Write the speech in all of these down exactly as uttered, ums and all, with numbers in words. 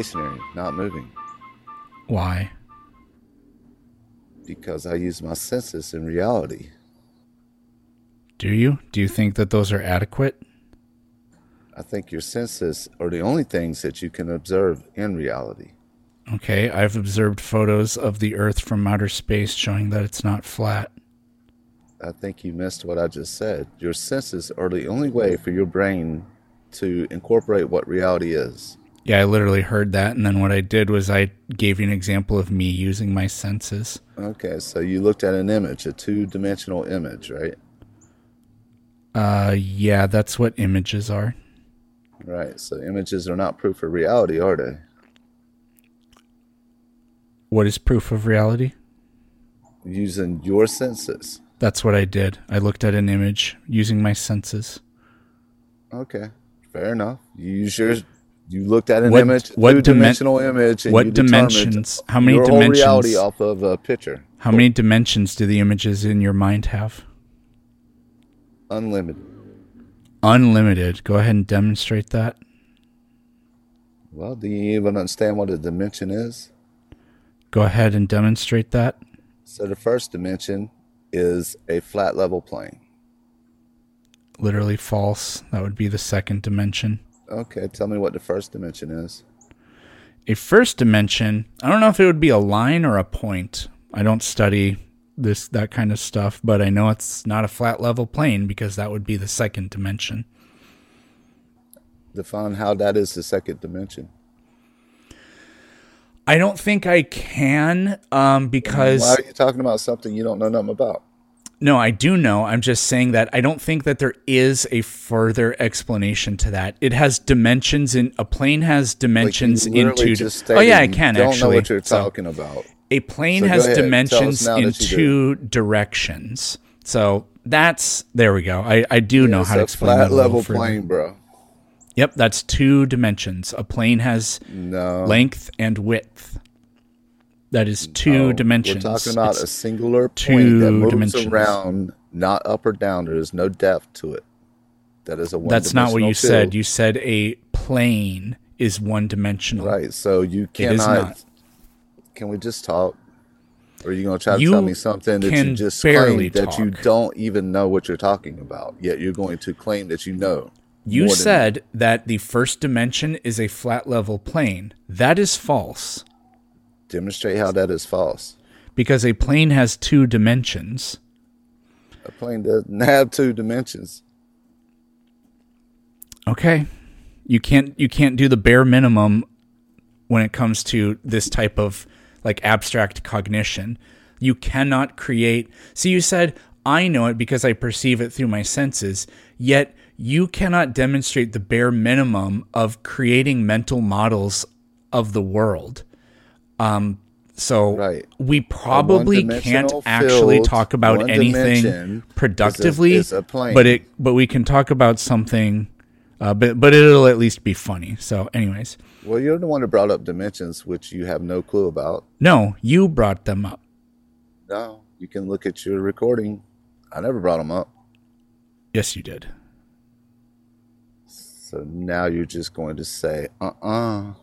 stationary, not moving. Why? Because I use my senses in reality. Do you? Do you think that those are adequate? I think your senses are the only things that you can observe in reality. Okay, I've observed photos of the Earth from outer space showing that it's not flat. I think you missed what I just said. Your senses are the only way for your brain to incorporate what reality is. Yeah, I literally heard that, and then what I did was I gave you an example of me using my senses. Okay, so you looked at an image, a two-dimensional image, right? Uh, yeah, that's what images are. Right, so images are not proof of reality, are they? What is proof of reality? Using your senses. That's what I did. I looked at an image using my senses. Okay, fair enough. You use your, you looked at an what, image, what two-dimensional dimen- image, and what you dimensions? How many your dimensions? Whole reality off of a picture. How many dimensions do the images in your mind have? Unlimited. Unlimited. Go ahead and demonstrate that. Well, do you even understand what a dimension is? Go ahead and demonstrate that. So the first dimension is a flat level plane. Literally false. That would be the second dimension. Okay, tell me what the first dimension is. A first dimension, I don't know if it would be a line or a point. I don't study this that kind of stuff, but I know it's not a flat level plane because that would be the second dimension. Define how that is the second dimension. I don't think I can um, because... Why are you talking about something you don't know nothing about? No, I do know. I'm just saying that I don't think that there is a further explanation to that. It has dimensions in... A plane has dimensions like you into... Just oh, yeah, I can, don't actually. Don't know what you're so, talking about. A plane so has dimensions in two do. directions. So that's... There we go. I, I do yeah, know how to explain that a flat level further. plane, bro. Yep, that's two dimensions. A plane has no. length and width. That is two no, dimensions. We're talking about it's a singular point that moves dimensions. around, not up or down. There is no depth to it. That is a one-dimensional That's not what you field. said. You said a plane is one-dimensional. Right, so you cannot... It is not. Can we just talk? Or are you going to try to you tell me something that you just claim that talk. you don't even know what you're talking about, yet you're going to claim that you know? You said that the first dimension is a flat level plane. That is false. Demonstrate how that is false. Because a plane has two dimensions. A plane doesn't have two dimensions. Okay. You can't you can't do the bare minimum when it comes to this type of like abstract cognition. You cannot create... See, you said, I know it because I perceive it through my senses, yet you cannot demonstrate the bare minimum of creating mental models of the world. Um, so right. we probably can't actually field, talk about anything productively, is a, is a plane. but it, but we can talk about something, uh, but, but it'll at least be funny. So anyways. Well, you're the one who brought up dimensions, which you have no clue about. No, you brought them up. No, you can look at your recording. I never brought them up. Yes, you did. So now you're just going to say, uh-uh.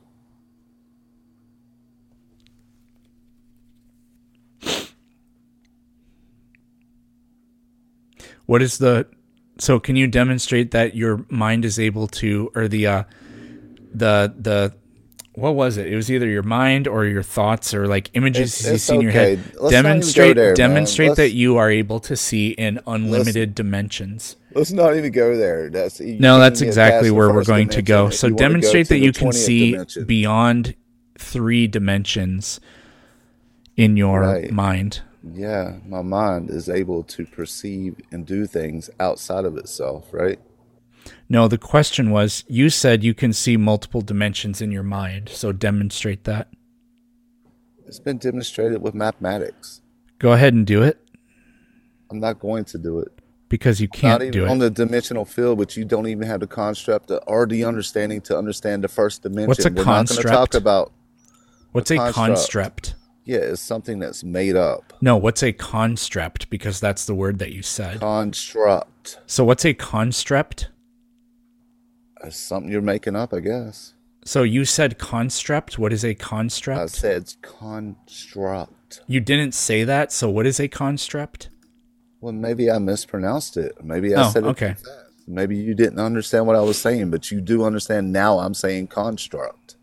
What is the... So can you demonstrate that your mind is able to... Or the... Uh, the... the what was it? It was either your mind or your thoughts or like images it's, you it's see in okay. your head. Let's demonstrate there, demonstrate that you are able to see in unlimited let's, dimensions. Let's not even go there. That's No, that's exactly where we're going to go. So demonstrate go that you can see dimension. beyond three dimensions in your right. mind. Yeah, my mind is able to perceive and do things outside of itself, right? No, the question was, you said you can see multiple dimensions in your mind, so demonstrate that. It's been demonstrated with mathematics. Go ahead and do it. I'm not going to do it. Because you can't not even do it. on the dimensional field, which you don't even have the construct or the understanding to understand the first dimension. What's a We're construct? not going to talk about What's a construct? construct? Yeah, it's something that's made up. No, what's a construct? Because that's the word that you said. Construct. So what's a construct? It's something you're making up, I guess. So you said construct. What is a I construct? said construct. You didn't say that. So what is a construct? Well, maybe I mispronounced it. Maybe I Oh, said it too okay. fast. Maybe you didn't understand what I was saying, but you do understand now I'm saying construct.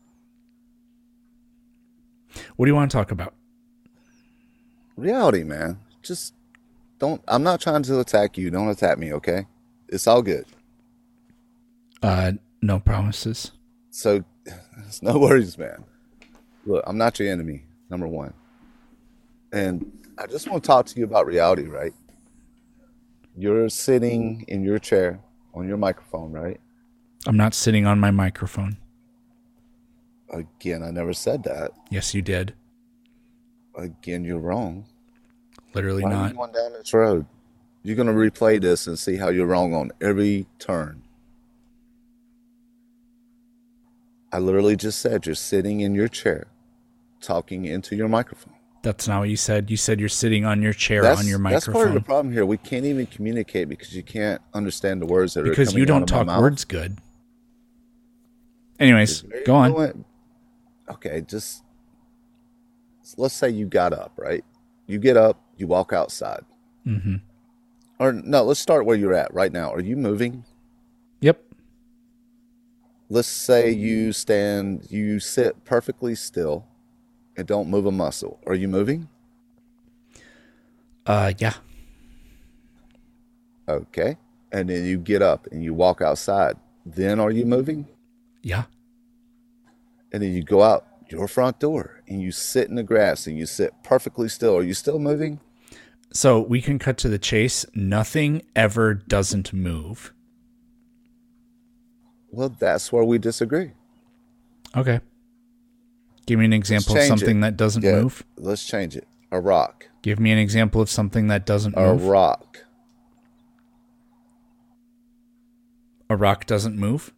What do you want to talk about? Reality, man. Just don't, I'm not trying to attack you. Don't attack me, okay? It's all good. Uh, no promises. So, it's no worries, man. Look, I'm not your enemy, number one. And I just want to talk to you about reality, right? You're sitting in your chair on your microphone, right? I'm not sitting on my microphone. Again, I never said that. Yes, you did. Again, you're wrong. Literally Why are not. you going down this road? You're going to replay this and see how you're wrong on every turn. I literally just said you're sitting in your chair talking into your microphone. That's not what you said. You said you're sitting on your chair That's, on your that's part of the microphone problem here. We can't even communicate because you can't understand the words that are because coming you out don't of my talk mouth. words good. Anyways, There you go on. go. Okay, just let's say you got up, right? You get up, you walk outside. Mm-hmm. Or no, let's start where you're at right now. Are you moving? Yep. Let's say you stand, you sit perfectly still and don't move a muscle. Are you moving? Uh, yeah. Okay. And then you get up and you walk outside. Then are you moving? Yeah. And then you go out your front door and you sit in the grass and you sit perfectly still. Are you still moving? So we can cut to the chase. Nothing ever doesn't move. Well, that's where we disagree. Okay. Give me an example of change something it. that doesn't Yeah, move. let's change it. A rock. Give me an example of something that doesn't A move. rock. A rock doesn't move.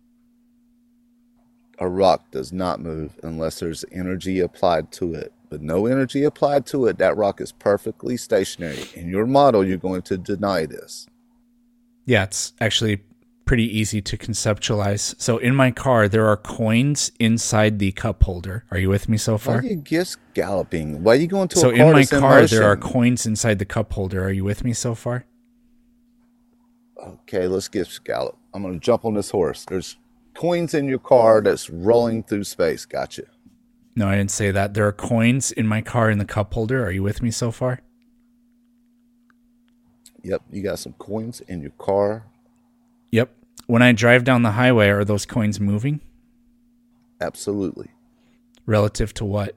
A rock does not move unless there's energy applied to it. But no energy applied to it, that rock is perfectly stationary. In your model, you're going to deny this. Yeah, it's actually pretty easy to conceptualize. So in my car, there are coins inside the cup holder. Are you with me so Why far? are you just galloping? Why are you going to So a car in my that's in car, there are motion? coins inside the cup holder. Are you with me so far? Okay, let's get scallop. I'm going to jump on this horse. There's coins in your car that's rolling through space. Gotcha. No, I didn't say that. There are coins in my car in the cup holder. Are you with me so far? Yep, you got some coins in your car. Yep. When I drive down the highway, are those coins moving? Absolutely. Relative to what?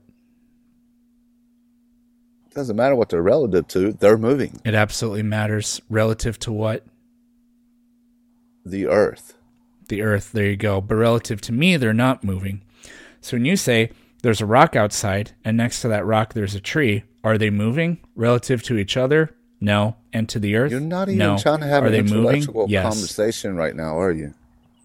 Doesn't matter what they're relative to, they're moving. It absolutely matters. Relative to what? The earth. The earth. There you go. But relative to me, they're not moving. So when you say there's a rock outside and next to that rock there's a tree, are they moving relative to each other? No. And to the earth? You're not even no. trying to have are an they moving? intellectual Yes. conversation right now, are you?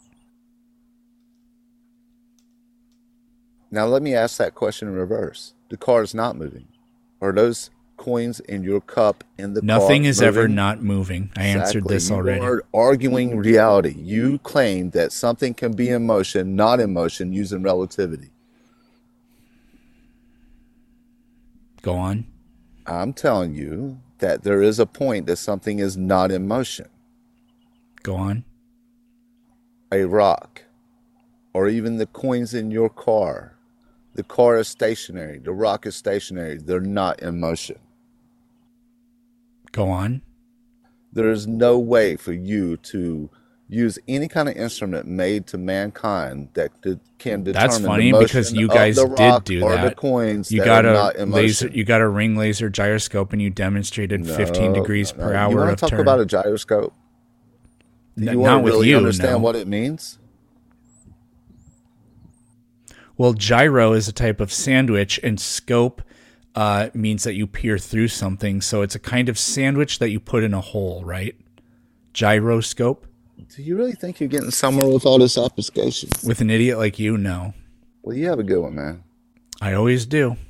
Now let me ask that question in reverse. The car is not moving. Are those coins in your cup in the car Nothing is ever moving? not moving. I answered Exactly. this You already. are arguing reality. You claim that something can be in motion, not in motion, using relativity. Go on. I'm telling you that there is a point that something is not in motion. Go on. A rock, or even the coins in your car. The car is stationary. The rock is stationary. They're not in motion. Go on. There is no way for you to use any kind of instrument made to mankind that could, can determine That's the funny motion because you of guys the did rock do or that. the coins You that got are a not in laser. motion. You got a ring laser gyroscope, and you demonstrated fifteen No, degrees no, per no. hour You want of to talk turn. about a gyroscope? Do N- you want not to with really you, understand no. what it means? Well, gyro is a type of sandwich, and scope uh, means that you peer through something. So it's a kind of sandwich that you put in a hole, right? Gyroscope. Do you really think you're getting somewhere with all this obfuscation? With an idiot like you, no. Well, you have a good one, man. I always do.